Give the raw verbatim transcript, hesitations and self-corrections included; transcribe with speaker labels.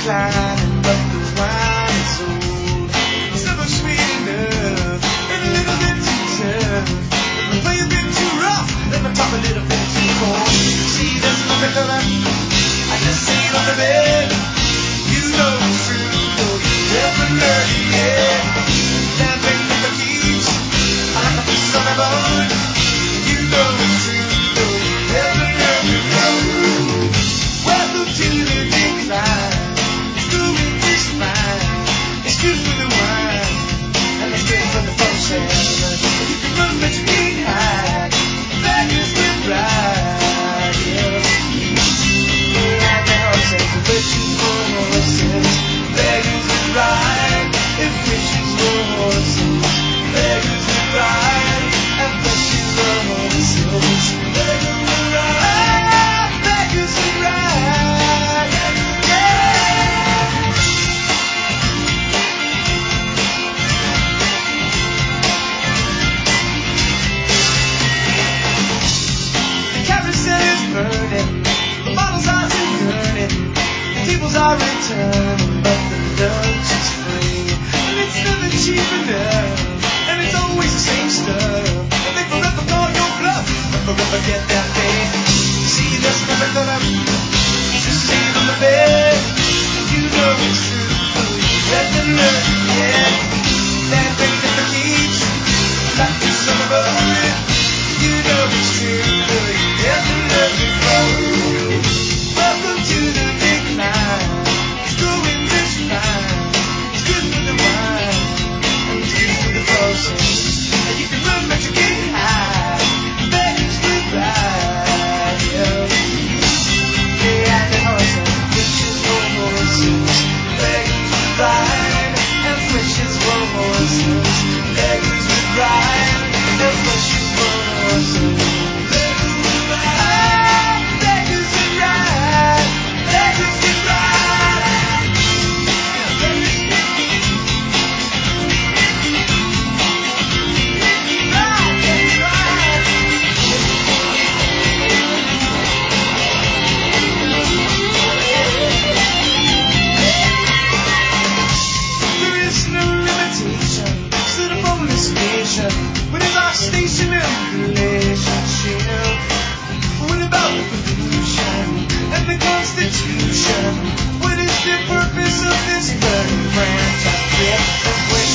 Speaker 1: declining, but the wine is old. It's never sweet enough, and a little bit too tough. If I play a bit too rough, then I talk a little bit too cold. See, there's nothing that I, I just say it on the bed. You know it's true, though you never learn it yet. That thing never keeps, I like a piece on a bone. You know it's true, though you never learn it yet. Welcome to the decline. It's doing just fine. It's good for the wine, and it's good for the function. You can run, but you can't hide. Beggars will ride, yeah. And the horses, the witches for horses. Beggars will ride, if witches for horses. Beggars will ride, and witches for horses. Beggars will ride, beggars will ride, yeah. The carousel is burning, the bottles are turning, the tables are returning, but the lunch is free, and it's never cheap enough, and it's always the same stuff, and they forever call your bluff, and forever get that day. See, there's nothing that I'm just sitting on the bed. You know it's true, you let them learn, yeah. That thing never keeps, like the son of a gun. You know it's true, you let them learn before. Welcome to the decline. It's going just fine. It's good for the wine, and it's good for the process. And you can run, but you can't hide. Beggars will ride, yeah. Yeah, and the horses, witches for horses. Beggars will ride, and witches for horses. Beggars will ride, and witches for horses. Beggars will ride, beggars will ride, beggars will ride. There is no limitation to the bonus station. What is our station of relationship? What about the pollution and the Constitution? What is the purpose of this burning franchise?